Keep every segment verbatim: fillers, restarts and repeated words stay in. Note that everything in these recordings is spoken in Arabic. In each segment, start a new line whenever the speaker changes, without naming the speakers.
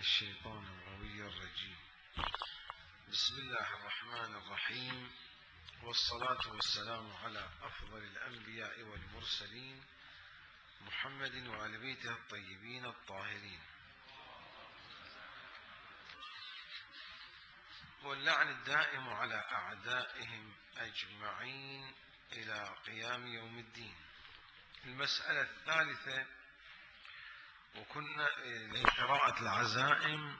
الشيطان الغوي الرجيم. بسم الله الرحمن الرحيم، والصلاة والسلام على أفضل الأنبياء والمرسلين محمد وآل بيته الطيبين الطاهرين، واللعن الدائم على أعدائهم أجمعين إلى قيام يوم الدين. المسألة الثالثة، وكنا لقراءة العزائم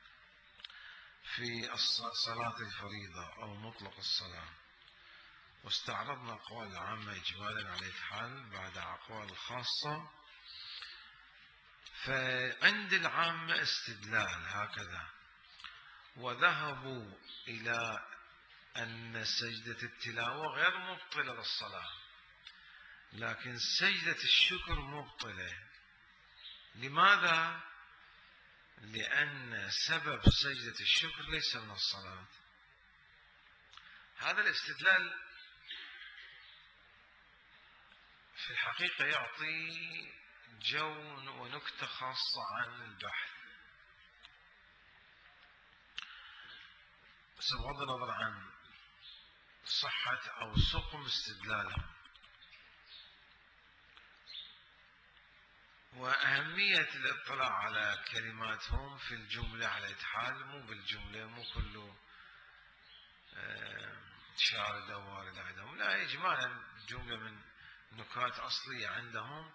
في صلاة الفريضة أو مطلق الصلاة، واستعرضنا أقوال العامة إجمالا على الحال بعد أقوال خاصة. فعند العامة استدلال هكذا، وذهبوا إلى أن سجدة التلاوة غير مبطلة للصلاة، لكن سجدة الشكر مبطلة. لماذا؟ لأن سبب سجدة الشكر ليس من الصلاة. هذا الاستدلال في الحقيقة يعطي جو ونكتة خاصة عن البحث، بس بغض النظر عن صحة أو سقم استدلالهم. وأهمية الاطلاع على كلماتهم في الجملة على إتحال، مو بالجملة، مو كله شاردة واردة عندهم، لا، إجمالا جملة من نكات أصلية عندهم.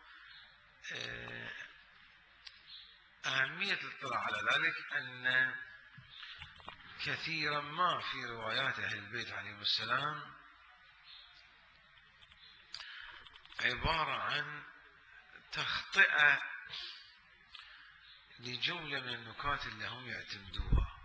أهمية الاطلاع على ذلك أن كثيرا ما في روايات أهل البيت عليهم السلام عبارة عن تخطئة لجملة من النكات اللي هم يعتمدوها،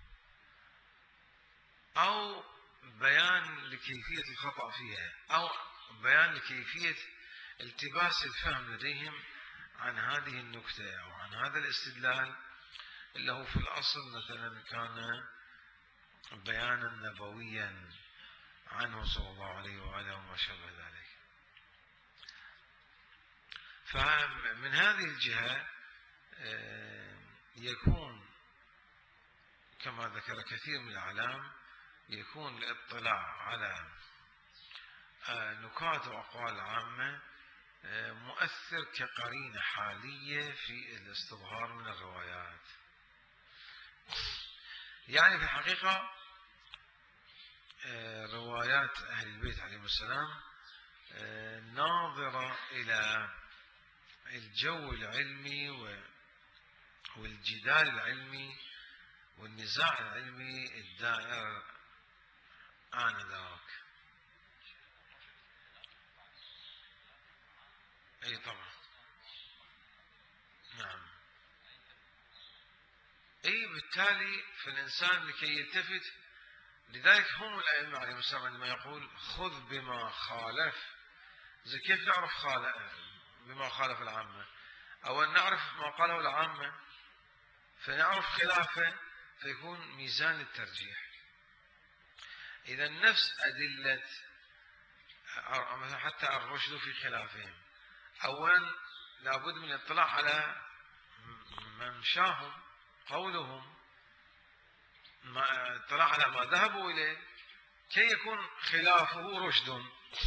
أو بيان لكيفية الخطأ فيها، أو بيان لكيفية التباس الفهم لديهم عن هذه النكتة أو عن هذا الاستدلال، اللي هو في الأصل مثلا كان بيانا نبويا عنه صلى الله عليه وآله وما شابه ذلك. فمن هذه الجهة يكون كما ذكر كثير من الأعلام، يكون الاطلاع على نكات وأقوال العامة مؤثر كقرينة حالية في الاستظهار من الروايات. يعني في الحقيقة روايات أهل البيت عليهم السلام ناظرة إلى الجو العلمي والجدال العلمي والنزاع العلمي الدائر آنذاك. أي طبعا، نعم. أي بالتالي فالإنسان لكي يلتفت، لذلك هم الأئمة عليهم السلام عندما يقول خذ بما خالف، زي كيف نعرف خالف بما خالف العامة؟ أو نعرف ما قاله العامة فنعرف خلافه، فيكون ميزان الترجيح. إذا نفس أدلة حتى الرشد في خلافهم، أولا لابد من الاطلاع على ممشاهم، قولهم، ما اطلاع على ما ذهبوا إليه كي يكون خلافه رشد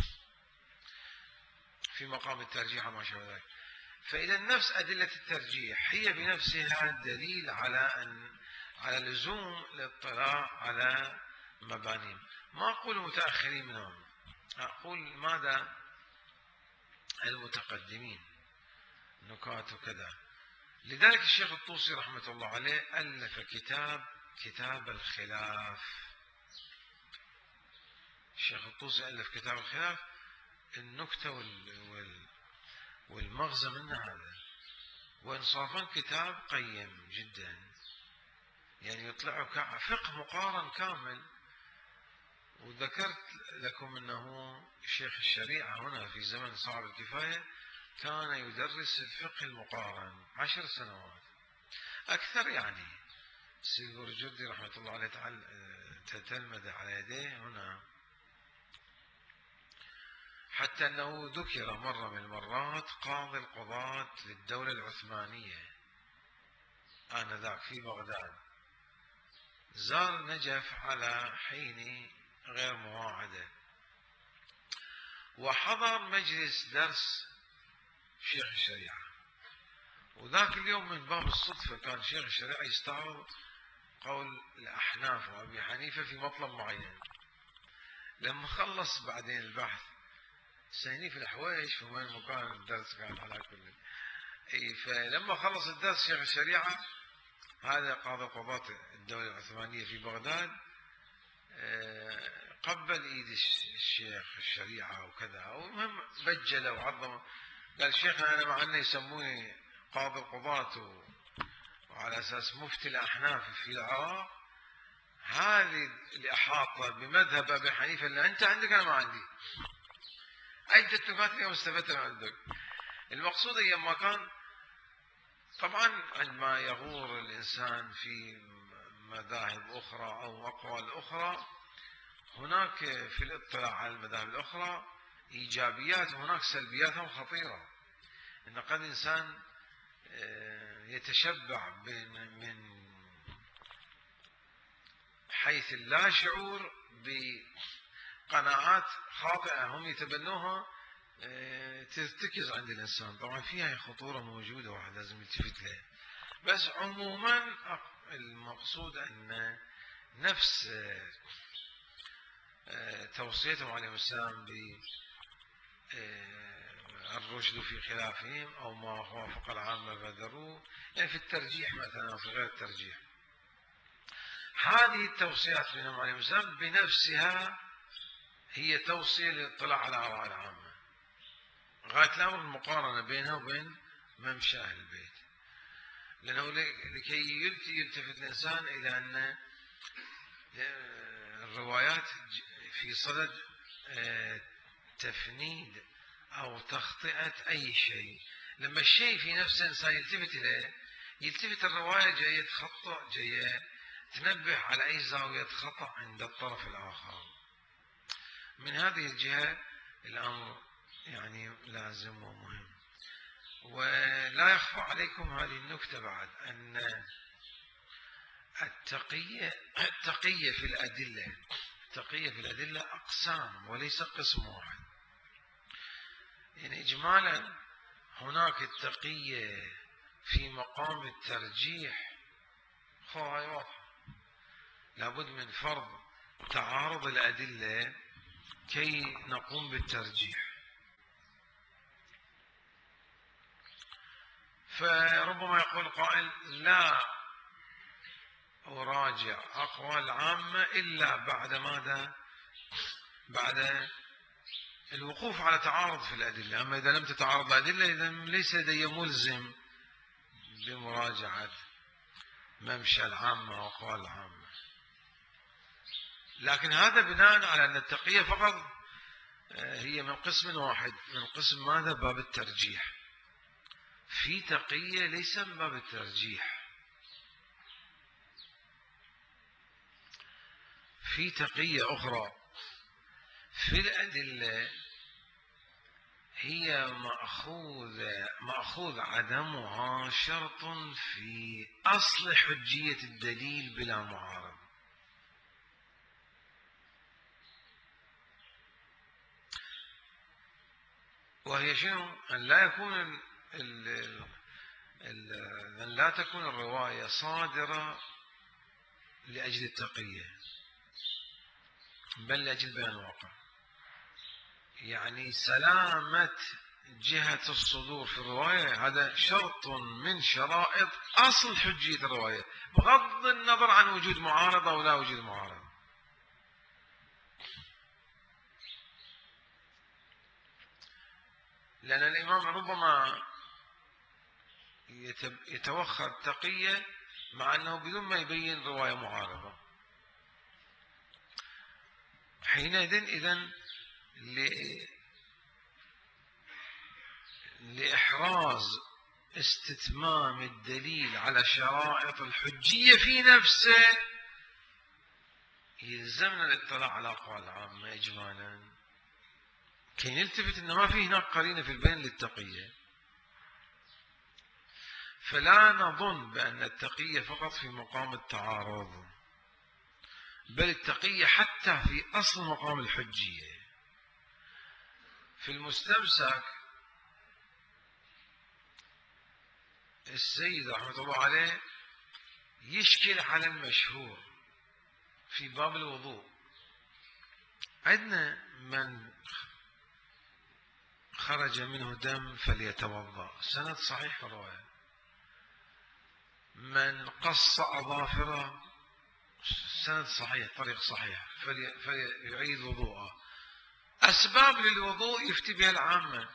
في مقام الترجيح وما شابه ذلك. فإذا نفس أدلة الترجيح هي بنفسها دليل على أن على لزوم الاطلاع على مبانيهم. ما أقول متأخرين منهم، أقول ماذا المتقدمين، نكات وكذا. لذلك الشيخ الطوسي رحمة الله عليه ألف كتاب كتاب الخلاف. الشيخ الطوسي ألف كتاب الخلاف، النكتة وال... وال... والمغزى منه هذا، وإنصافا كتاب قيم جدا، يعني يطلع فقه مقارن كامل. وذكرت لكم أنه شيخ الشريعة هنا في زمن صعب الكفاية كان يدرس الفقه المقارن عشر سنوات أكثر. يعني سيد برجردي رحمة الله عليه تتلمذ على يديه هنا، حتى أنه ذكر مرة من المرات قاضي القضاة للدولة العثمانية، آنذاك في بغداد، زار نجف على حين غير مواعدة، وحضر مجلس درس شيخ الشريعة، وذاك اليوم من باب الصدفة كان شيخ الشريعة يستعرض قول الأحناف وأبي حنيفة في مطلب معين. لما خلص بعدين البحث سيني في الحويش في وين مكان الدرس كان على كل، اي فلما خلص الدرس شيخ الشريعة هذا قاضي قضاة الدولة العثمانية في بغداد قبل ايد الشيخ الشريعة وكذا، ومهم بجله وعظمه، قال شيخنا انا مع انه يسموني قاضي القضاة وعلى اساس مفتي الاحناف في العراق، هذه الاحاطة بمذهب ابي حنيفة اللي انت عندك انا ما عندي، عدة نقاط اليوم استفدتها عندك. المقصود ايام كان طبعا عندما يغور الانسان في مذاهب اخرى او اقوال اخرى، هناك في الاطلاع على المذاهب الاخرى ايجابيات وهناك سلبيات خطيرة. ان قد انسان يتشبع من حيث لا شعور بقناعات خاطئة هم يتبنوها ترتكز عند الإنسان، طبعا فيها خطورة موجودة واحد لازم يلتفت لها. بس عموما المقصود أن نفس توصيتهم عليه السلام بالرشد في خلافهم أو ما وافق العامة فذروه، يعني في الترجيح مثلا في غير الترجيح، هذه التوصيات منهم عليه السلام بنفسها هي توصية للاطلاع على آراء العامة، غاية الأمر المقارنة بينها وبين ممشى أهل البيت، لأنه لكي يلتفت الإنسان إلى أن الروايات في صدد تفنيد أو تخطئة أي شيء. لما الشيء في نفس الإنسان يلتفت إليه، يلتفت الرواية جاية تخطئ، جاية تنبه على أي زاوية خطأ عند الطرف الآخر. من هذه الجهة الأمر يعني لازم ومهم. ولا يخفى عليكم هذه النكتة بعد، أن التقية التقية في الأدلة التقية في الأدلة أقسام وليس قسم واحد. يعني إجمالا هناك التقية في مقام الترجيح، هاي واضحة، لابد من فرض تعارض الأدلة كي نقوم بالترجيح. فربما يقول قائل لا أراجع أقوال عامة إلا بعد ماذا؟ بعد الوقوف على تعارض في الأدلة. أما إذا لم تتعارض الأدلة إذا ليس لدي ملزم بمراجعة ممشى العامة وأقوال العامة. لكن هذا بناء على أن التقية فقط هي من قسم واحد، من قسم ماذا؟ باب الترجيح. في تقية ليس من باب الترجيح، في تقية أخرى في الأدلة هي مأخوذ مأخوذ عدمها شرط في أصل حجية الدليل بلا معارض. وهي شنو؟ أن لا يكون ال ال ال أن لا تكون الرواية صادرة لأجل التقية بل لأجل بيان الواقع. يعني سلامة جهة الصدور في الرواية هذا شرط من شرائط أصل حجية الرواية، بغض النظر عن وجود معارضة أو لا وجود معارضة. لأن الإمام ربما يتوخى التقية مع أنه بدون ما يبين رواية معارضة، حينئذ إذن لإحراز استتمام الدليل على شرائط الحجية في نفسه يلزمنا الاطلاع على أقوال العامة إجمالا كي نلتفت أنه ما في هناك قرينة في البين للتقية. فلا نظن بأن التقية فقط في مقام التعارض، بل التقية حتى في أصل مقام الحجية. في المستمسك السيد رحمة الله عليه يشكل على المشهور في باب الوضوء. عندنا من خرج منه دم فليتوضأ، سند صحيح في الرواية. من قص أظافره، سند صحيح، طريق صحيح، فليعيد وضوءه. أسباب للوضوء يفتي بها العامة،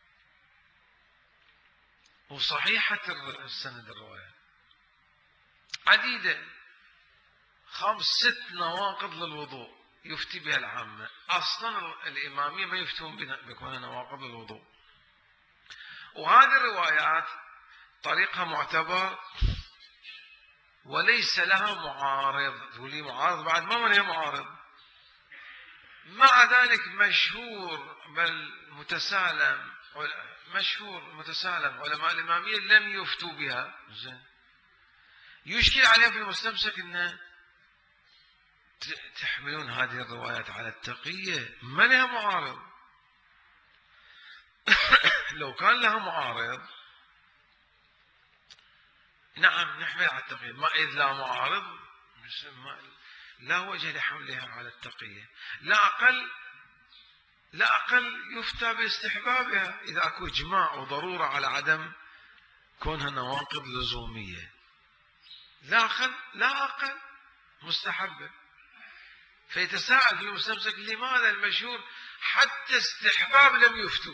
وصحيحة السند الرواية عديدة، خمس ست نواقض للوضوء يفتي بها العامة. أصلا الإمامية ما يفتون بكون نواقض للوضوء، وهذه الروايات طريقها معتبر وليس لها معارض. تقولي معارض بعد؟ ما من هي معارض. مع ذلك مشهور بل متسالم، مشهور متسالم علماء الإمامية لم يفتوا بها. زين، يشكل عليهم في المستمسك أن تحملون هذه الروايات على التقية، ما لها معارض. لو كان لها معارض نعم نحمل على التقية، ما إذ لا معارض لا وجه لحملها على التقية. لا أقل لا أقل يفتى باستحبابها إذا أكو إجماع وضرورة على عدم كونها نواقض لزومية. لا أقل لا أقل مستحبة. فيتساءل في المستمسك لماذا المشهور حتى استحباب لم يفتوا؟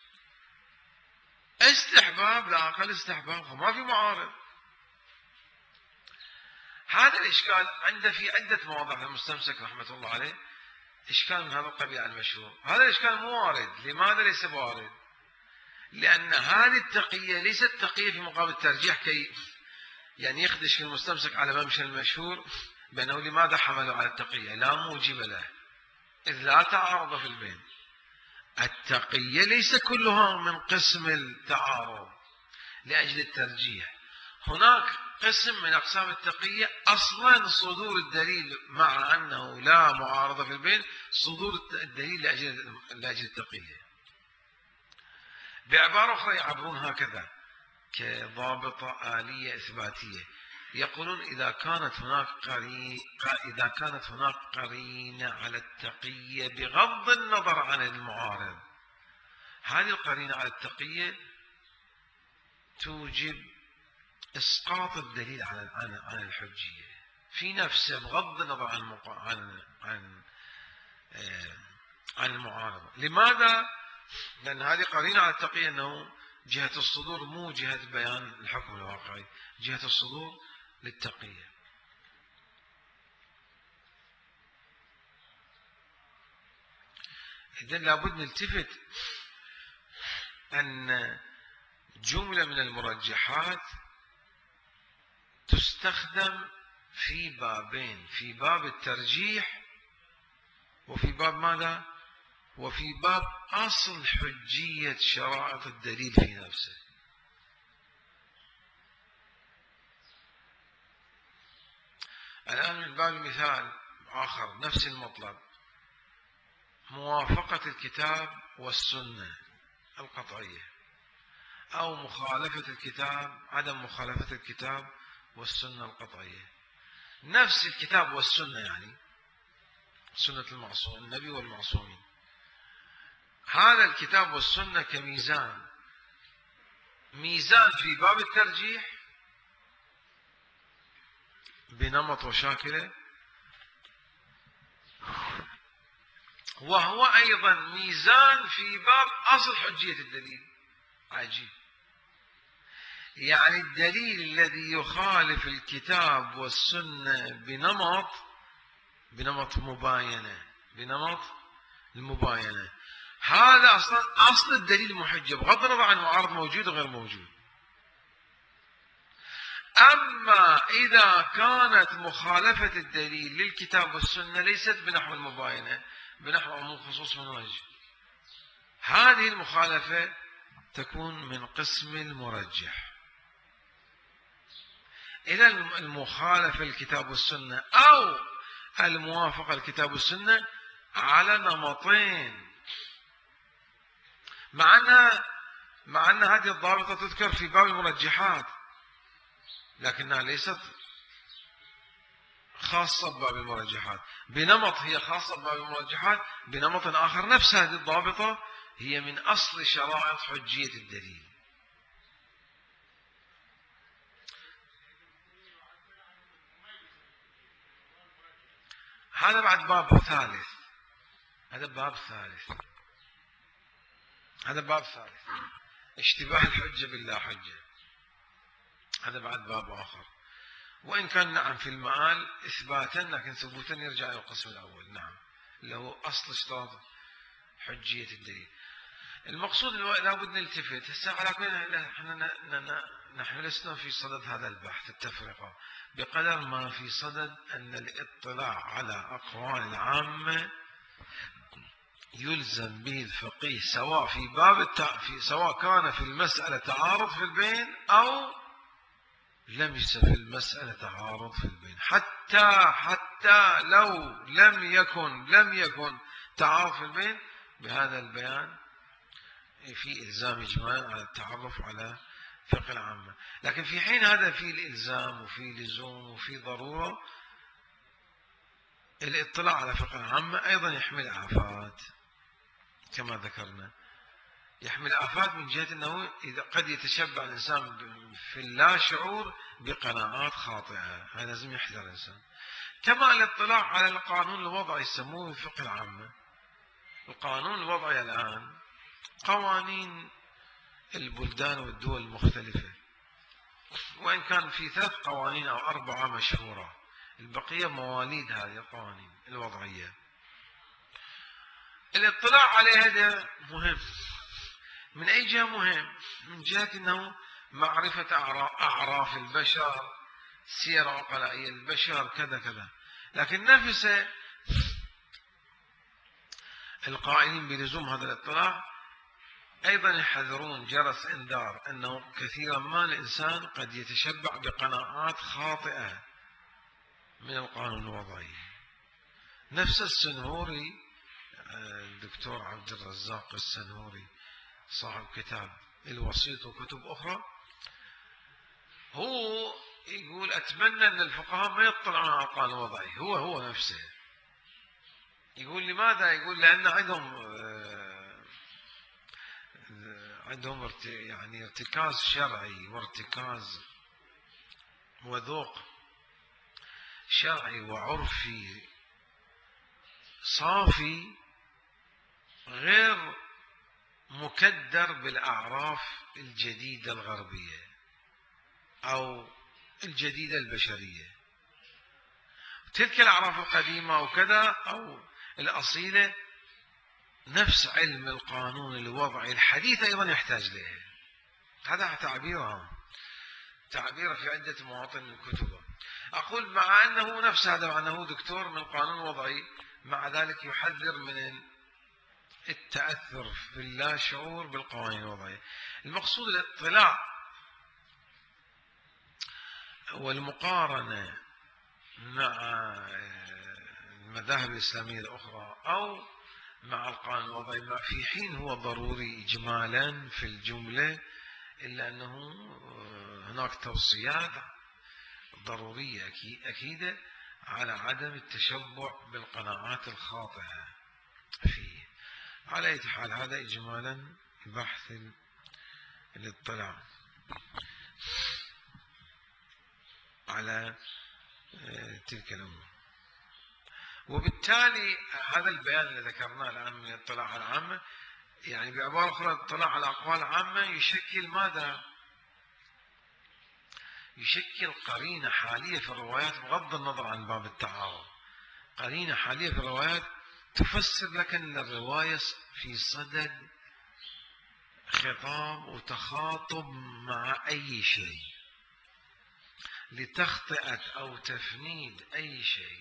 استحباب، لا أقل استحباب، وما في معارض. هذا الإشكال عنده في عدة مواضع في المستمسك رحمة الله عليه، إشكال من هذا القبيل على المشهور. هذا الإشكال مو وارد. لماذا ليس وارد؟ لأن هذه التقية ليست تقية في مقابل الترجيح كي يعني يخدش في المستمسك على ممشى المشهور بأنه لماذا حملوا على التقية. لا موجب له، إذ لا تعارض في البين. التقية ليس كلها من قسم التعارض لأجل الترجيح. هناك قسم من أقسام التقية أصلا صدور الدليل مع أنه لا معارضة في البين، صدور الدليل لأجل, لأجل التقية. بعبارة أخرى يعبرون هكذا كضابطة آلية إثباتية، يقولون إذا كانت هناك قرين إذا كانت هناك قرينة على التقية بغض النظر عن المعارض، هذه القرينة على التقية توجب إسقاط الدليل عن عن الحجية في نفسه بغض النظر عن عن عن عن المعارضة. لماذا؟ لأن هذه قرينة على التقية أنه جهة الصدور مو جهة بيان الحكم الواقعي، جهة الصدور للتقية. إذن لابد نلتفت أن جملة من المرجحات تستخدم في بابين، في باب الترجيح وفي باب ماذا؟ وفي باب أصل حجية شرائط الدليل في نفسه. الآن من باب المثال آخر نفس المطلب، موافقة الكتاب والسنة القطعية أو مخالفة الكتاب، عدم مخالفة الكتاب والسنة القطعية. نفس الكتاب والسنة يعني سنة المعصوم النبي والمعصومين. هذا الكتاب والسنة كميزان، ميزان في باب الترجيح بنمط وشاكلة، وهو أيضا ميزان في باب أصل حجية الدليل. عجيب. يعني الدليل الذي يخالف الكتاب والسنة بنمط بنمط مباينة بنمط المباينة، هذا أصلا أصل الدليل محجة بغض النظر عن معارض موجود وغير موجود. أما إذا كانت مخالفة الدليل للكتاب والسنة ليست بنحو المباينة، بنحو عموم خصوص منهج، هذه المخالفة تكون من قسم المرجح. إلى المخالفة للكتاب والسنة أو الموافقة للكتاب والسنة على نمطين، مع أن مع أن هذه الضابطة تذكر في باب المرجحات، لكنها ليست خاصة بباب المرجحات، بنمط هي خاصة بباب المرجحات، بنمط آخر نفس هذه الضابطة هي من أصل شرائط حجية الدليل. هذا بعد باب ثالث، هذا باب ثالث هذا باب ثالث اشتباه الحجة باللا حجة، هذا بعد باب آخر، وإن كان نعم في المآل إثباتا، لكن ثبوتا يرجع إلى القسم الأول، نعم اللي هو أصل اشتراط حجية الدليل. المقصود لابد نلتفت هسه على كل احنا نحن لسنا في صدد هذا البحث التفرقة، بقدر ما في صدد أن الاطلاع على أقوال العامة يلزم به الفقيه، سواء في باب التعفي، سواء كان في المسألة تعارض في البين أو لم يصف المسألة تعارض في البين، حتى حتى لو لم يكن لم يكن تعارض في البين، بهذا البيان في إلزام إجماعي على التعرف على فقه العامة. لكن في حين هذا في الإلزام وفي لزوم وفي ضرورة، الاطلاع على فقه العامة أيضا يحمل آفات كما ذكرنا، يحمل آفات من جهة أنه إذا قد يتشبع الإنسان في اللا شعور بقناعات خاطئة، هذا لازم يحذر الإنسان. كما الاطلاع على القانون الوضعي يسموه الفقه العامة. القانون الوضعي الآن قوانين البلدان والدول المختلفة، وإن كان في ثلاث قوانين أو أربعة مشهورة، البقية مواليد هذه القوانين الوضعية. الاطلاع عليها ده مهم. من أي جهة مهم؟ من جهة أنه معرفة أعراف البشر، سير عقلاء البشر، كذا كذا. لكن نفس القائلين بلزوم هذا الاطلاع أيضا يحذرون جرس إنذار أنه كثيرا ما الإنسان قد يتشبع بقناعات خاطئة من القانون الوضعي. نفس السنهوري، الدكتور عبد الرزاق السنهوري صاحب كتاب الوسيط وكتب أخرى، هو يقول أتمنى أن الفقهاء ما يطلعون على القانون الوضعي، هو هو نفسه يقول لماذا؟ يقول لأن عندهم عندهم يعني ارتكاز شرعي وارتكاز وذوق شرعي وعرفي صافي، غير مكدر بالأعراف الجديدة الغربية أو الجديدة البشرية. تلك الأعراف القديمة وكذا أو الأصيلة، نفس علم القانون الوضعي الحديث أيضا يحتاج له. هذا تعبيرها تعبير في عدة مواطن من كتبه. أقول مع أنه نفس هذا، مع أنه دكتور من القانون الوضعي، مع ذلك يحذر من التأثر في اللا شعور بالقوانين الوضعية. المقصود الاطلاع والمقارنة مع المذاهب الإسلامية الأخرى أو مع القانون الوضعي، في حين هو ضروري إجمالا في الجملة، إلا أنه هناك توصيات ضرورية أكيدة على عدم التشبع بالقناعات الخاطئة فيه. على أي حال هذا إجمالا بحث الاطلاع على تلك الأمور. وبالتالي هذا البيان اللي ذكرناه الآن من الاطلاع على العامة، يعني بعبارة أخرى الاطلاع على أقوال عامة يشكل ماذا؟ يشكل قرينة حالية في الروايات، بغض النظر عن باب التعارض، قرينة حالية في الروايات تفسر لك أن الرواية في صدد خطاب وتخاطب مع أي شيء لتخطئة أو تفنيد أي شيء.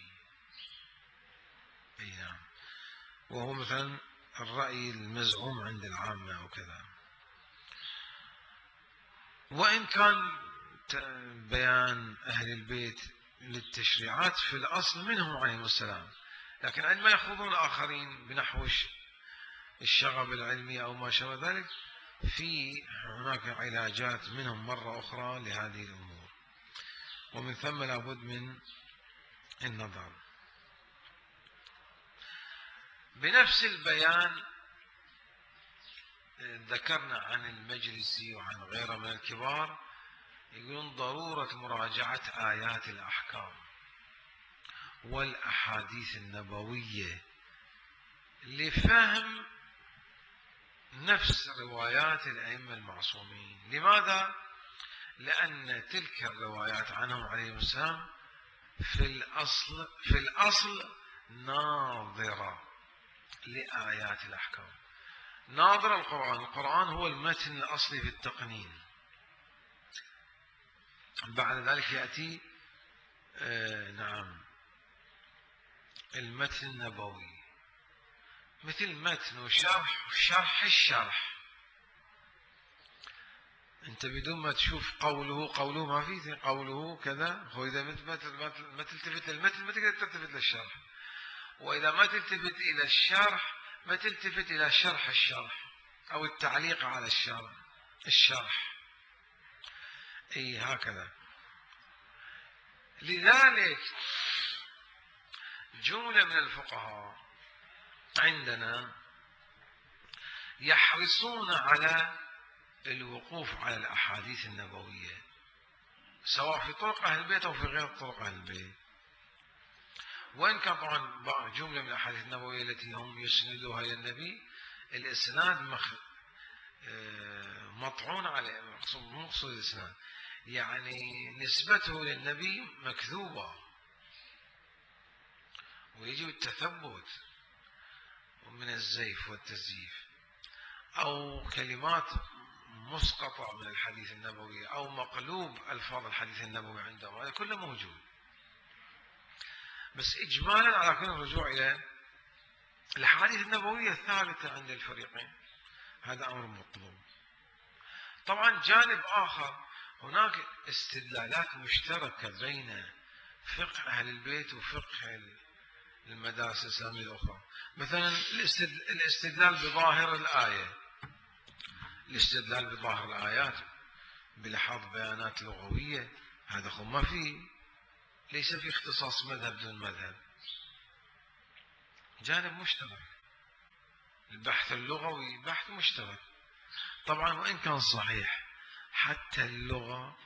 أي نعم. وهو مثلا الرأي المزعوم عند العامة وكذا. وإن كان بيان أهل البيت للتشريعات في الأصل منهم عليهم السلام، لكن عندما يخوضون الآخرين بنحو الشغب العلمي أو ما شابه ذلك، في هناك علاجات منهم مرة أخرى لهذه الأمور، ومن ثم لابد من النظر. بنفس البيان ذكرنا عن المجلسي وعن غيره من الكبار يقولون ضرورة مراجعة آيات الأحكام والأحاديث النبوية لفهم نفس روايات الأئمة المعصومين. لماذا؟ لأن تلك الروايات عنهم عليهم السلام في الأصل في الأصل ناظرة لآيات الأحكام، ناظر القرآن. القرآن هو المتن الأصلي في التقنين، بعد ذلك يأتي آه نعم المتن النبوي، مثل متن وشرح وشرح الشرح. انت بدون ما تشوف قوله قوله ما في قوله كذا، هو اذا ما تلتفت للمتن ما تقدر تلتفت للشرح، واذا ما تلتفت الى الشرح ما تلتفت الى شرح الشرح او التعليق على الشرح الشرح اي هكذا. لذلك جملة من الفقهاء عندنا يحرصون على الوقوف على الأحاديث النبوية، سواء في طرق أهل البيت أو في غير طرق أهل البيت، وإن كان طبعا جملة من الأحاديث النبوية التي هم يسندوها إلى النبي الإسناد مخ... مطعون عليه، مو مقصود الإسناد يعني نسبته للنبي مكذوبة، ويجب التثبت من الزيف والتزييف، أو كلمات مسقطة من الحديث النبوي أو مقلوب ألفاظ الحديث النبوي عندهم، هذا كله موجود. بس إجمالا على كل الرجوع إلى الأحاديث النبوية الثابتة عند الفريقين، هذا أمر مطلوب. طبعا جانب آخر، هناك استدلالات مشتركة بين فقه أهل البيت وفقه المدارس الإسلامية الأخرى، مثلا الاستدلال بظاهر الآية، الاستدلال بظاهر الآيات بلحاظ بيانات لغوية، هذا خو ما فيه، ليس في اختصاص مذهب دون مذهب، جانب مشترك. البحث اللغوي بحث مشترك طبعا، وإن كان صحيح حتى اللغة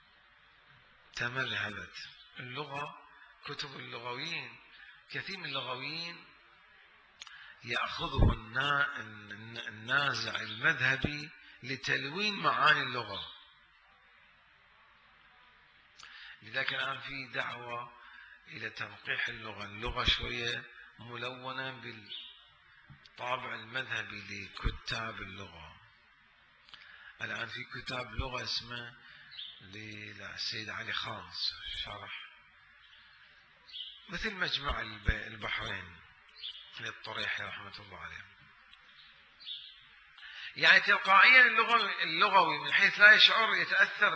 تمذهبت، اللغة كتب اللغويين، كثير من اللغويين يأخذه النازع المذهبي لتلوين معاني اللغة. لذلك الآن في دعوة إلى تنقيح اللغة، اللغة شوية ملونة بالطابع المذهبي لكتاب اللغة. الآن في كتاب لغة اسمه للسيد علي خالص شرح، مثل مجمع البحرين للطريحي رحمة الله عليه، يعني تلقائيا اللغوي, اللغوي من حيث لا يشعر يتأثر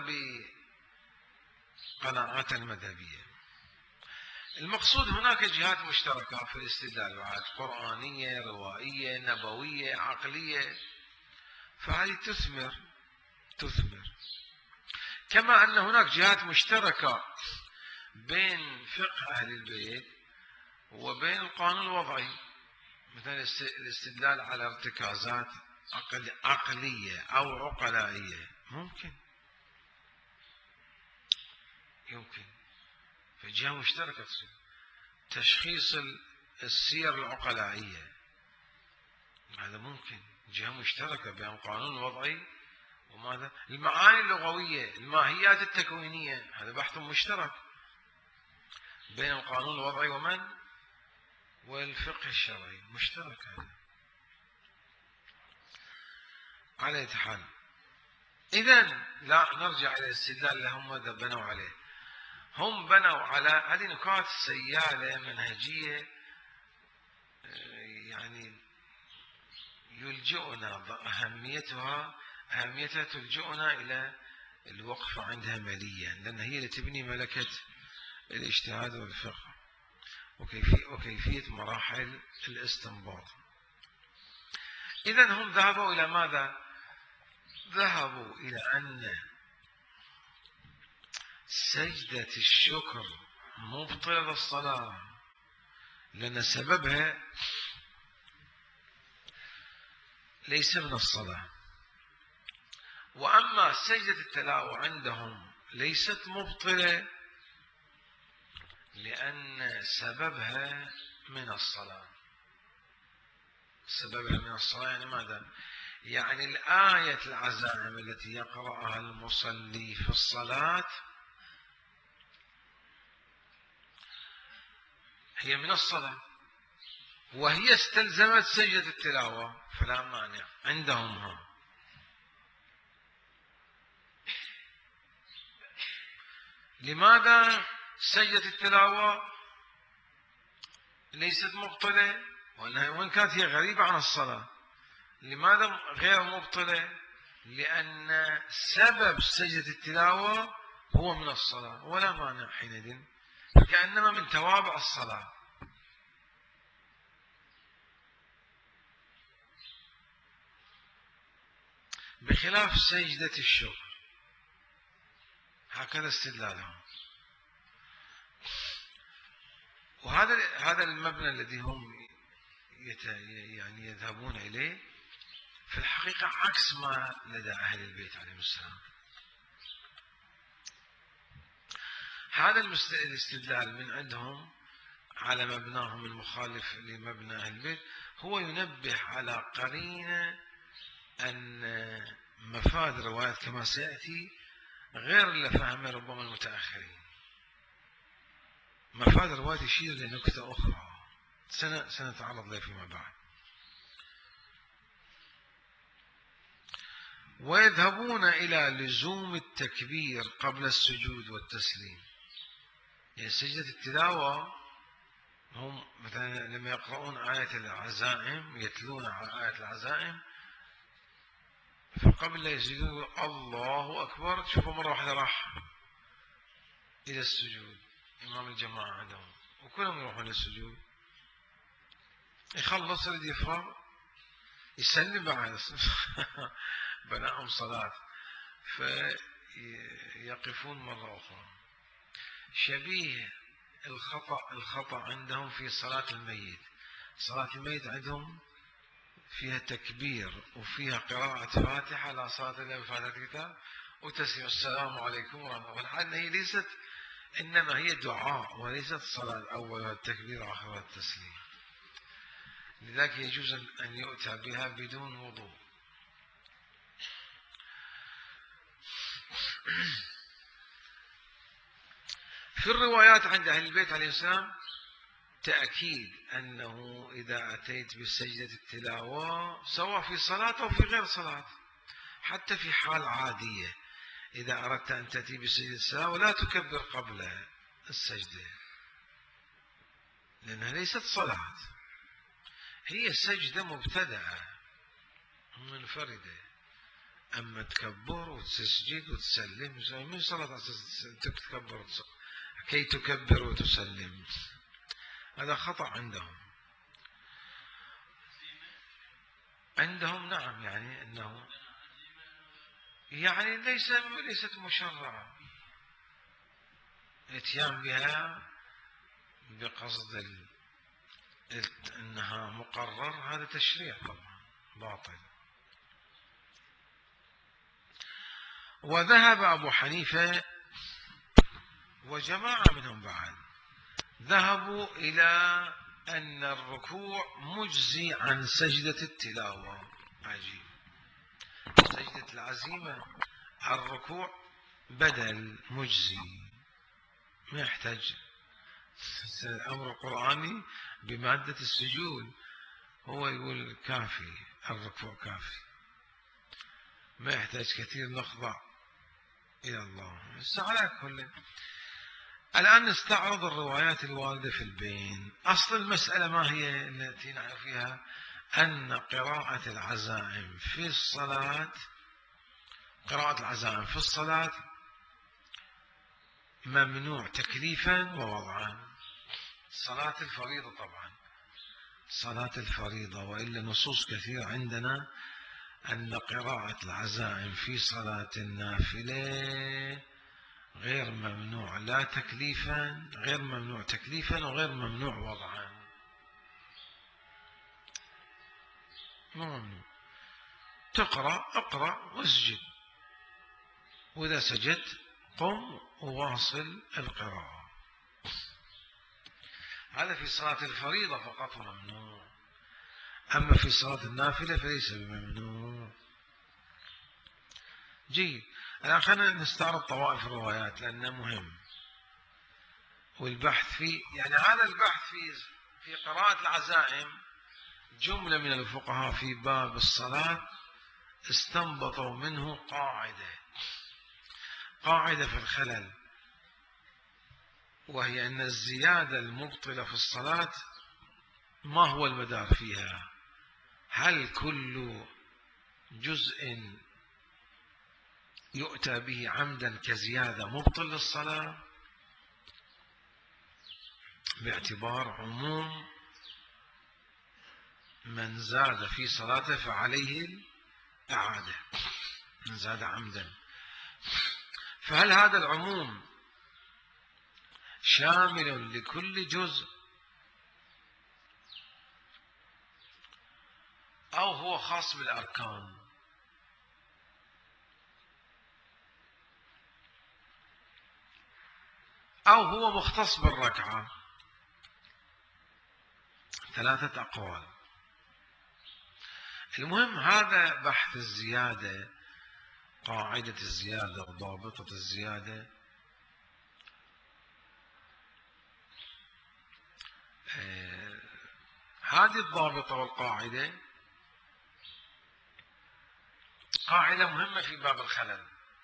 بقناعات المذهبية. المقصود هناك جهات مشتركة في الاستدلال، وعاد قرآنية، روائية، نبوية، عقلية، فهذه تثمر تثمر كما أن هناك جهات مشتركة بين فقه أهل البيت وبين القانون الوضعي، مثلا الاستدلال على ارتكازات عقلية أو عقلائية، ممكن يمكن في جهة مشتركة تصير تشخيص السير العقلائية، هذا ممكن جهة مشتركة بين القانون الوضعي وماذا المعاني اللغوية، الماهيات التكوينية، هذا بحث مشترك بين القانون الوضعي ومن والفقه الشرعي، مشترك هذا على أي حال. إذن لا نرجع إلى الاستدلال اللي هم بنوا عليه، هم بنوا على هذه نقاط سيالة منهجية، يعني يلجئنا أهميتها أهميتها تلجئنا إلى الوقفة عندها مليا، لأن هي اللي تبني ملكة الاجتهاد والفقه وكيفية, وكيفية مراحل الاستنباط. إذن هم ذهبوا إلى ماذا؟ ذهبوا إلى أن سجدة الشكر مبطلة للصلاة، لأن سببها ليس من الصلاة. وأما سجدة التلاوة عندهم ليست مبطلة لأن سببها من الصلاة. سببها من الصلاة يعني ماذا؟ يعني الآية العزائم التي يقرأها المصلي في الصلاة هي من الصلاة، وهي استلزمت سجدة التلاوة، فلا مانع عندهم هم. لماذا سجدة التلاوة ليست مبطلة وإن كانت هي غريبة عن الصلاة؟ لماذا غير مبطلة؟ لأن سبب سجدة التلاوة هو من الصلاة، ولا مانع حينئذ، كأنما من توابع الصلاة. بخلاف سجدة الشكر، هكذا استدلالهم. وهذا هذا المبنى الذي هم يعني يذهبون إليه في الحقيقة عكس ما لدى أهل البيت عليهم السلام. هذا الاستدلال من عندهم على مبناهم المخالف لمبنى أهل البيت هو ينبه على قرينة أن مفاد رواية كما سيأتي غير اللي فهمه ربما المتأخرين. مفاد رواية يشير لنكتة أخرى سنتعرض لها فيما بعد. ويذهبون إلى لزوم التكبير قبل السجود والتسليم. يعني سجدة التلاوة هم مثلا لما يقرؤون آية العزائم يتلون آية العزائم، فقبل لا يسجدون الله أكبر تشوفوا مرة واحدة راح إلى السجود إمام الجماعة عندهم، وكلهم يروحون للسجود، يخلص يريد يفرغ يسلم بعد بناهم صلاة فيقفون مرة أخرى. شبيه الخطأ الخطأ عندهم في صلاة الميت. صلاة الميت عندهم فيها تكبير وفيها قراءة فاتحة لا صلاة إلا بفاتحة الكتاب وتسليم السلام عليكم ورحمة الله. والحال هي ليست، إنما هي دعاء وليست صلاة أول التكبير آخر التسليم، لذلك يجوز أن يؤتى بها بدون وضوء. في الروايات عند أهل البيت عليه السلام تأكيد أنه إذا أتيت بسجدة التلاوة سواء في صلاة أو في غير صلاة، حتى في حال عادية إذا أردت أن تأتي بسجدة التلاوة لا تكبر قبل السجدة، لأنها ليست صلاة، هي سجدة مبتدأة منفردة. أما تكبر وتسجد وتسلم من صلاة تكبر كي تكبر وتسلم، هذا خطأ عندهم. عندهم نعم، يعني أنه يعني ليس ليست مشرعة الاتيان بها بقصد ال... أنها مقرر، هذا تشريع طبعا باطل. وذهب أبو حنيفة وجماعة منهم بعد ذهبوا إلى أن الركوع مجزي عن سجدة التلاوة. عجيب، سجدة العزيمة الركوع بدل مجزي، ما يحتاج أمر قرآني بمادة السجود، هو يقول كافي الركوع كافي، ما يحتاج كثير نخضع إلى الله. على كل الآن نستعرض الروايات الواردة في البين. أصل المسألة ما هي التي نعرف فيها؟ أن قراءة العزائم في الصلاة قراءة العزائم في الصلاة ممنوع تكليفا ووضعا. صلاة الفريضة طبعا، صلاة الفريضة، وإلا نصوص كثيرة عندنا أن قراءة العزائم في صلاة النافلة غير ممنوع، لا تكليفا، غير ممنوع تكليفا وغير ممنوع وضعا. مو ممنوع. تقرأ اقرأ واسجد، وإذا سجدت قم وواصل القراءة. هذا في صلاة الفريضة فقط ممنوع، أما في صلاة النافلة فليس بممنوع. جيد، الآن خلينا نستعرض طوائف الروايات لأنه مهم، والبحث فيه، يعني هذا البحث في في قراءة العزائم جملة من الفقهاء في باب الصلاة استنبطوا منه قاعدة قاعدة في الخلل، وهي أن الزيادة المبطلة في الصلاة ما هو المدار فيها؟ هل كل جزء يؤتى به عمدا كزيادة مبطل للصلاة، باعتبار عموم من زاد في صلاته فعليه الإعادة، من زاد عمدا. فهل هذا العموم شامل لكل جزء أو هو خاص بالأركان؟ أو هو مختص بالركعة؟ ثلاثة أقوال. المهم هذا بحث الزيادة، قاعدة الزيادة وضابطة الزيادة، آه هذه الضابطة والقاعدة قاعدة مهمة في باب الخلل.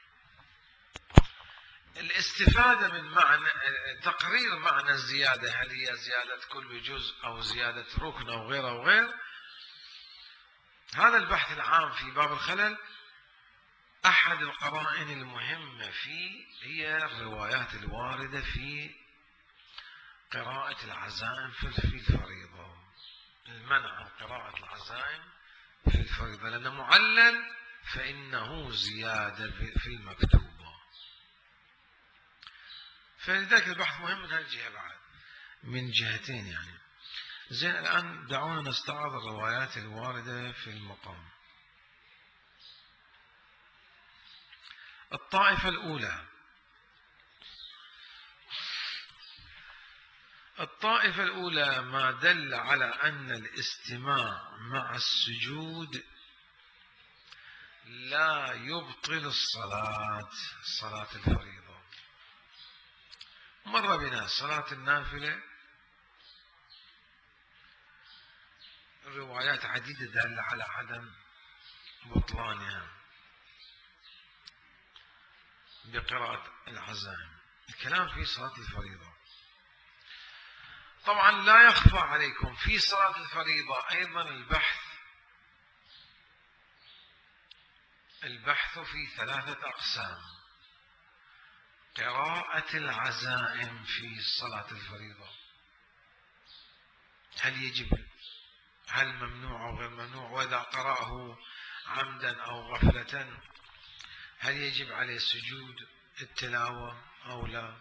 الاستفادة من معنى تقرير معنى الزيادة، هل هي زيادة كل جزء أو زيادة ركن أو غير أو غير، هذا البحث العام في باب الخلل أحد القرائن المهمة فيه هي الروايات الواردة في قراءة العزائم في الفريضة، المنع عن قراءة العزائم في الفريضة، لأنه معلل فإنه زيادة في المكتوبة. فلذلك البحث مهم من هالجهة بعد، من جهتين يعني. زين، الآن دعونا نستعرض الروايات الواردة في المقام. الطائفة الأولى الطائفة الأولى ما دل على أن الاستماع مع السجود لا يبطل الصلاة، صلاة الفريضة. مر بنا صلاة النافلة روايات عديدة دل على عدم بطلانها بقراءة العزائم. الكلام في صلاة الفريضة. طبعا لا يخفى عليكم في صلاة الفريضة أيضا البحث البحث في ثلاثة أقسام. قراءة العزائم في صلاة الفريضة، هل يجب، هل ممنوع أو غير ممنوع، وإذا قرأه عمدا أو غفلة هل يجب عليه سجود التلاوة أو لا؟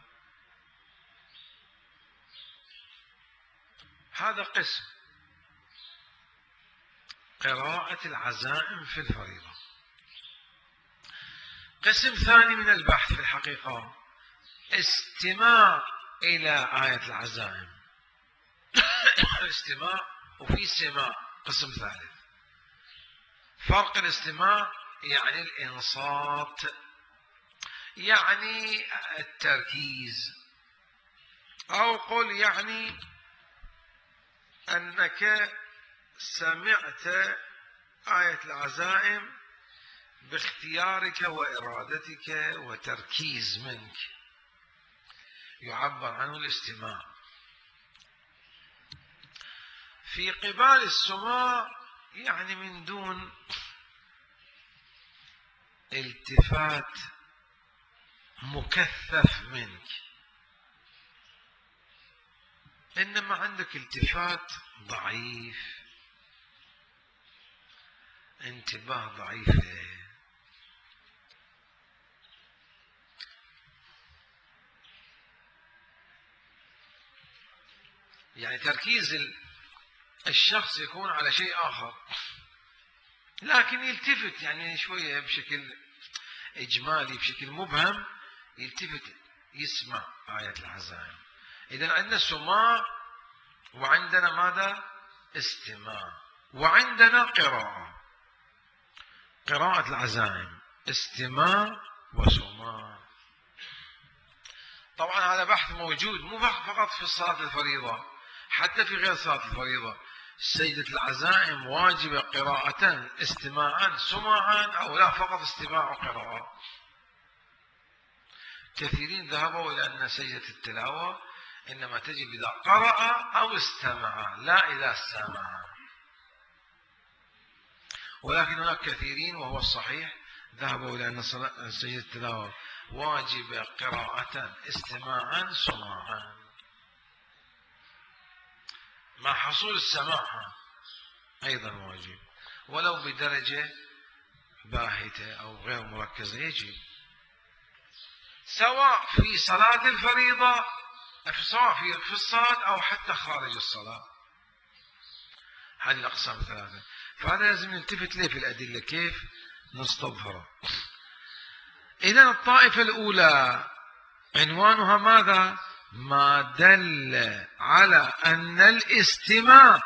هذا قسم قراءة العزائم في الفريضة. قسم ثاني من البحث في الحقيقة استماع إلى آية العزائم استماع وفي سماع، قسم ثالث. فرق الاستماع يعني الإنصات، يعني التركيز، أو قل يعني أنك سمعت آية العزائم باختيارك وإرادتك وتركيز منك، يعبر عنه الاستماع. في قبال السماع يعني من دون التفات مكثف منك، إنما عندك التفات ضعيف، انتباه ضعيف. يعني تركيز الشخص يكون على شيء آخر، لكن يلتفت يعني شوية بشكل إجمالي، بشكل مبهم، يلتفت يسمع آية العزائم. إذا عندنا سماع، وعندنا ماذا؟ استماع، وعندنا قراءة. قراءة العزائم استماع وسماع. طبعا هذا بحث موجود مو فقط في الصلاة الفريضة، حتى في غير صلاة الفريضة. سجدة العزائم واجبة قراءة استماعا سماعا، أو لا فقط استماع وقراءة. كثيرين ذهبوا إلى أن سجدة التلاوة إنما تجب إذا قرأ أو استمع، لا إذا سمع. ولكن هناك كثيرين، وهو الصحيح، ذهبوا إلى أن سجدة التلاوة واجب قراءة استماعا سماعا، مع حصول السماع أيضا واجب، ولو بدرجة باهتة أو غير مركزة يجب، سواء في صلاة الفريضة، سواء في الصلاة أو حتى خارج الصلاة. هذه الأقسام الثلاثة، فهذا لازم نلتفت ليه في الأدلة كيف نستظهره. إذن الطائفة الأولى عنوانها ماذا؟ ما دل على أن الاستماع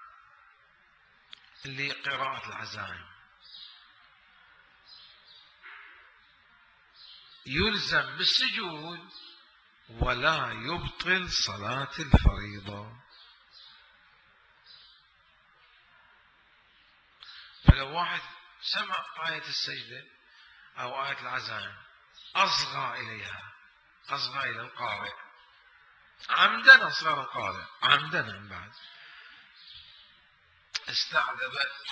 لقراءة العزائم يلزم بالسجود ولا يبطل صلاة الفريضة. فلو واحد سمع آية السجدة أو آية العزائم أصغى إليها، أصغى إلى القارئ عمدا، أصغر القارئ عمدا، عن بعد استعذب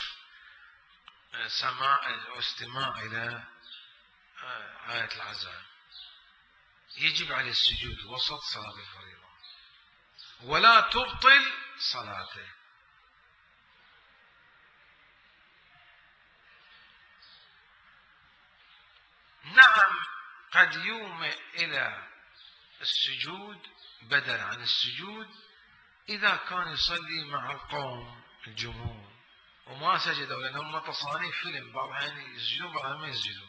سماع أو استماع إلى آية العزائم، يجب عليه السجود وسط صلاة الفريضة ولا تبطل صلاته. نعم قد يومئ إلى السجود بدل عن السجود إذا كان يصلي مع القوم الجمهور وما سجدوا، لأنهم تصانيف فيلم، بعض الأحيان يسجدون بعض الأحيان ما يسجدون.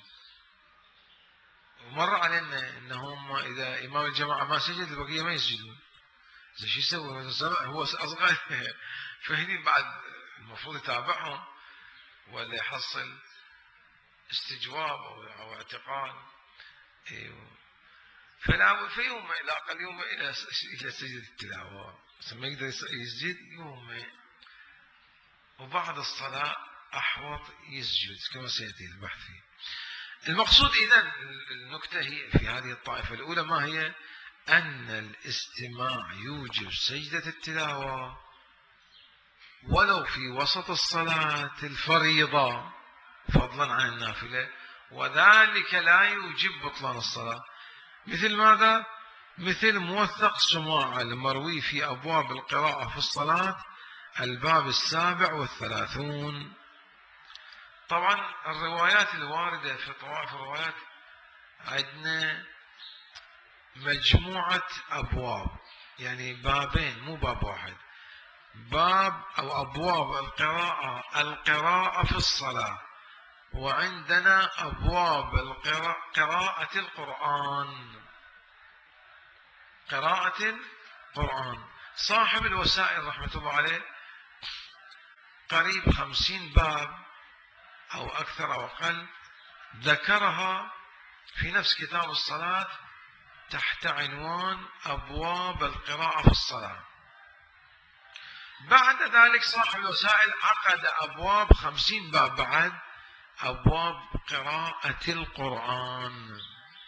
ومر علينا أنهم إذا إمام الجماعة ما سجد البقية ما يسجدون، زي شو يسوي؟ هو أصغر فهني بعد المفروض يتابعهم ولا يحصل استجواب أو اعتقال. أيوه. فلا في يوم إلى أقل يوم إلى إلى سجد التلاوة، ما يقدر يسجد يوم، وبعد الصلاة أحوط يسجد كما سيأتي البحث فيه. المقصود إذن النكتة هي في هذه الطائفة الأولى ما هي؟ أن الاستماع يوجب سجدة التلاوة ولو في وسط الصلاة الفريضة فضلا عن النافلة، وذلك لا يوجب بطلان الصلاة. مثل ماذا؟ مثل موثق سماع المروي في أبواب القراءة في الصلاة الباب السابع والثلاثون. طبعا الروايات الواردة في طوائف الروايات عندنا مجموعة أبواب، يعني بابين مو باب واحد، باب أو أبواب القراءة القراءة في الصلاة، وعندنا أبواب القراءة قراءة القرآن، قراءة القرآن. صاحب الوسائل رحمة الله عليه قريب خمسين باب أو أكثر أو أقل ذكرها في نفس كتاب الصلاة تحت عنوان أبواب القراءة في الصلاة. بعد ذلك صاحب الوسائل عقد أبواب خمسين باب بعد أبواب قراءة القرآن.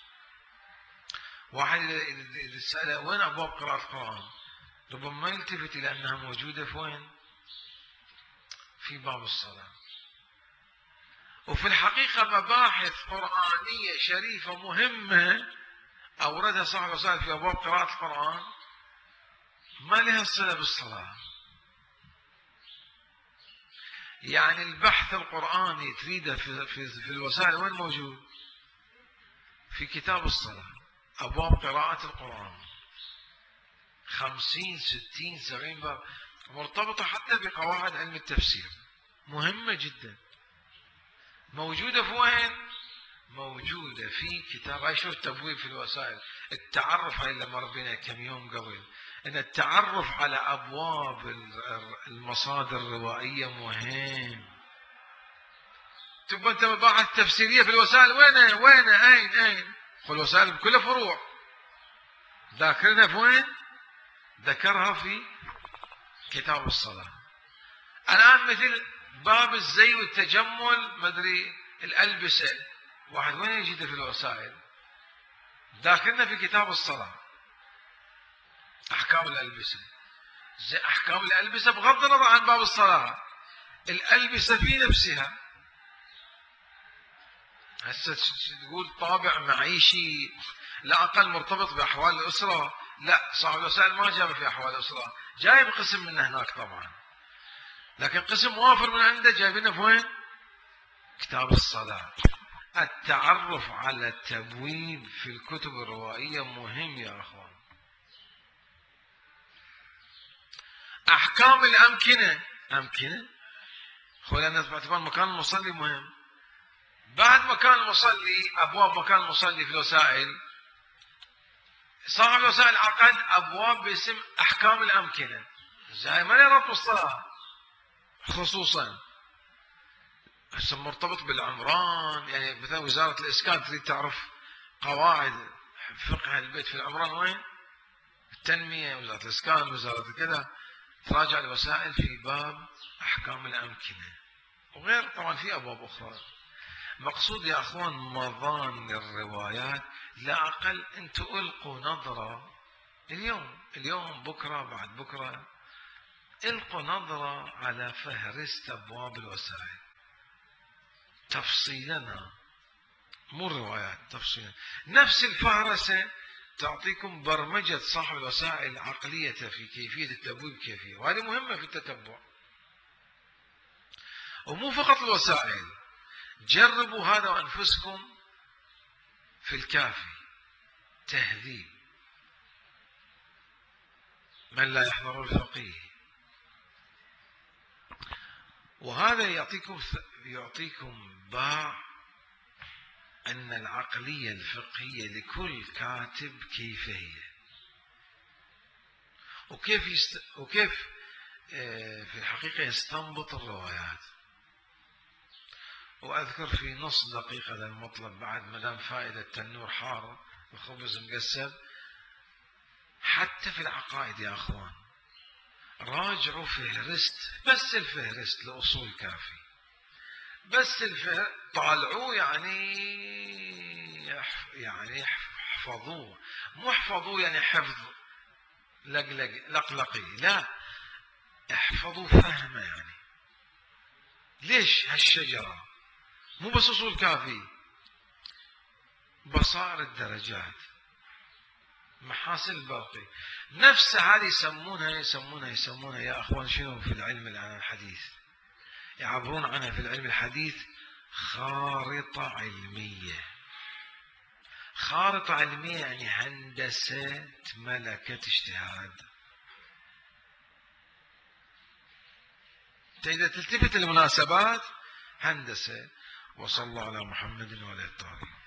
واحد إذا سأل وين أبواب قراءة القرآن ربما ما يلتفت إلى أنها موجودة في وين؟ في باب الصلاة. وفي الحقيقة مباحث قرآنية شريفة مهمة أوردها صاحب الوسائل في أبواب قراءة القرآن ما لها صلة بالصلاة. يعني البحث القرآني تريده في, في, في الوسائل وين موجود؟ في كتاب الصلاة، أبواب قراءة القرآن، خمسين ستين سبعين باب، مرتبطة حتى بقواعد علم التفسير، مهمة جدا. موجودة في وين؟ موجودة في كتاب. هاي شوف التبويب في الوسائل، التعرف، هاي اللي مر بنا كم يوم قبل، ان التعرف على ابواب المصادر الروائية مهم. تبقى انت مباحث تفسيرية في الوسائل، وين وين اين اين؟ الوسائل بكل فروع، ذاكرنا في وين؟ ذكرها في كتاب الصلاة. الآن مثل باب الزي والتجمل، مدري الألبسة، واحد وين يجده في الوسائل؟ ذاكرنا في كتاب الصلاة أحكام الألبسة. زي أحكام الألبسة بغض النظر عن باب الصلاة، الألبسة في نفسها. هسه تقول طابع معيشي لا أقل مرتبط بأحوال الأسرة، لا، صاحب الوسائل ما جاب في أحوال الأسرة، جايب قسم من هناك طبعا، لكن قسم وافر من عنده جايبينه في وين؟ كتاب الصلاة. التعرف على التبويب في الكتب الروائية مهم يا أخوان. أحكام الأمكنة، أمكنة خلينا الناس باعتبار مكان المصلي مهم. بعد مكان المصلي، أبواب مكان المصلي في الوسائل، صاحب الوسائل عقد أبواب باسم أحكام الأمكنة، زي ما ربط الصلاة خصوصا هسه مرتبط بالعمران. يعني مثلا وزارة الإسكان تريد تعرف قواعد فقه البيت في العمران وين؟ التنمية، وزارة الإسكان، وزارة كذا، تراجع الوسائل في باب أحكام الأمكنة، وغير طبعا في أبواب أخرى. مقصود يا أخوان مظان الروايات، لا أقل أنتوا ألقوا نظرة اليوم اليوم بكرة بعد بكرة، ألقوا نظرة على فهرست أبواب الوسائل تفصيلا، مو الروايات تفصيلا. نفس الفهرسة تعطيكم برمجة صاحب الوسائل عقليته في كيفية التبويب كيفية، وهذه مهمة في التتبع. ومو فقط الوسائل، جربوا هذا وأنفسكم في الكافي تهذيب من لا يحضر الفقيه، وهذا يعطيكم يعطيكم باع أن العقلية الفقهية لكل كاتب كيف هي، وكيف يست... وكيف في الحقيقة يستنبط الروايات. وأذكر في نص دقيقة للمطلب بعد، مدام فائدة تنور حار وخبز مقسم، حتى في العقائد يا أخوان راجعوا فهرست، بس الفهرست لأصول كافي، بس الفهرست طالعوه، يعني يعني احفظوه، مو احفظوه يعني حفظ لقلق لقلقي، لا، احفظوا فهمه. يعني ليش هالشجرة؟ مو بس أصول كافي، بصائر الدرجات، محاسن الباقي، نفس هذه يسمونها يسمونها يسمونها يا أخوان شنو في العلم الحديث؟ يعبرون عنها في العلم الحديث خارطة علمية. خارطة علمية يعني هندسة ملكة اجتهاد. إذا تلتفت المناسبات هندسة. وصلى الله على محمد وعلى آله الطاهرين.